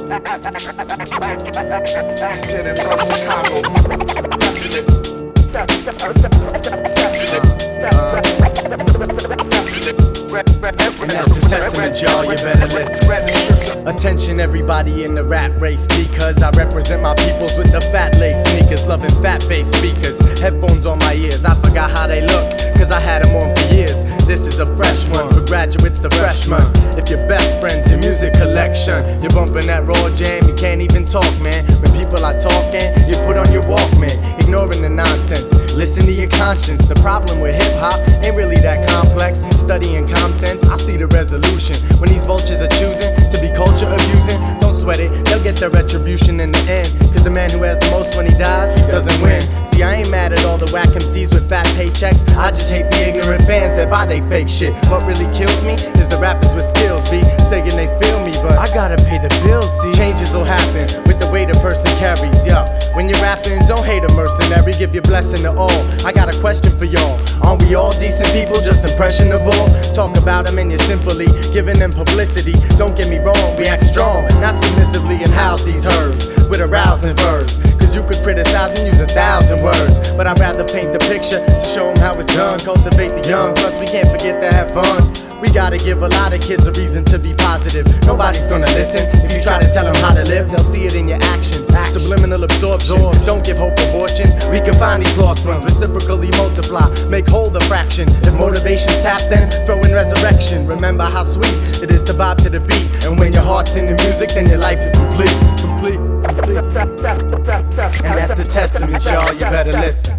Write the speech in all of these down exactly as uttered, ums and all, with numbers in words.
And that's the testament, y'all, you better listen. Attention everybody in the rap race, because I represent my peoples with the fat lace sneakers, loving fat bass speakers, headphones on my ears. I forgot how they look, cause I had them on for years. This is a fresh one, for graduates the freshman. If your best friend's your music collection, you're bumping that raw jam, you can't even talk, man. When people are talking, you put on your Walkman, ignoring the nonsense, listen to your conscience. The problem with hip-hop ain't really that complex. Studying common sense, I see the resolution. When these vultures are choosing to be culture abusing, don't sweat it, they'll get their retribution in the end. Cause the man who has the most when he dies doesn't win. See, I ain't mad at all the whack M Cs with fat paychecks, I just hate the ignorant fans that buy they fake shit. What really kills me is the rappers with skills be saying they feel me, but I gotta pay the bills, see. Changes will happen with the way the person carries, yo. When you're rapping, don't hate a mercenary, give your blessing to all. I got a question for y'all, aren't we all decent people, just impressionable? Talk about them and you're simply giving them publicity. Don't get me wrong, we act strong, not submissively, and house these herbs with a rousing verbs. Cause you could criticize and use a thousand words, but I'd rather paint the picture to show them how it's done. Cultivate the young, plus we can't forget to have fun. We gotta give a lot of kids a reason to be positive. Nobody's gonna listen if you try to tell them how to live. They'll see it in your actions, subliminal absorption. Don't give hope abortion. We can find these lost ones, reciprocally multiply, make whole the fraction. If motivation's tapped, then throw in resurrection. Remember how sweet it is to bob to the beat, and when your heart's in the music, then your life is complete, complete, complete. And that's the testament, y'all, you better listen.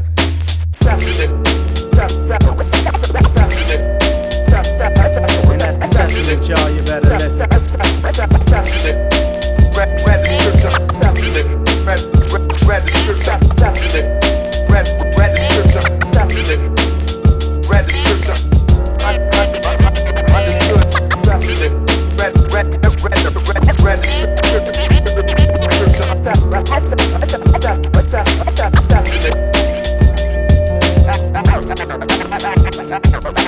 And that's the testament, y'all, you better listen. Read, read the scripture. Read, read, read the scripture. Read, read the scripture. Read the scripture. Understood. Read, read, read, read, read the scripture.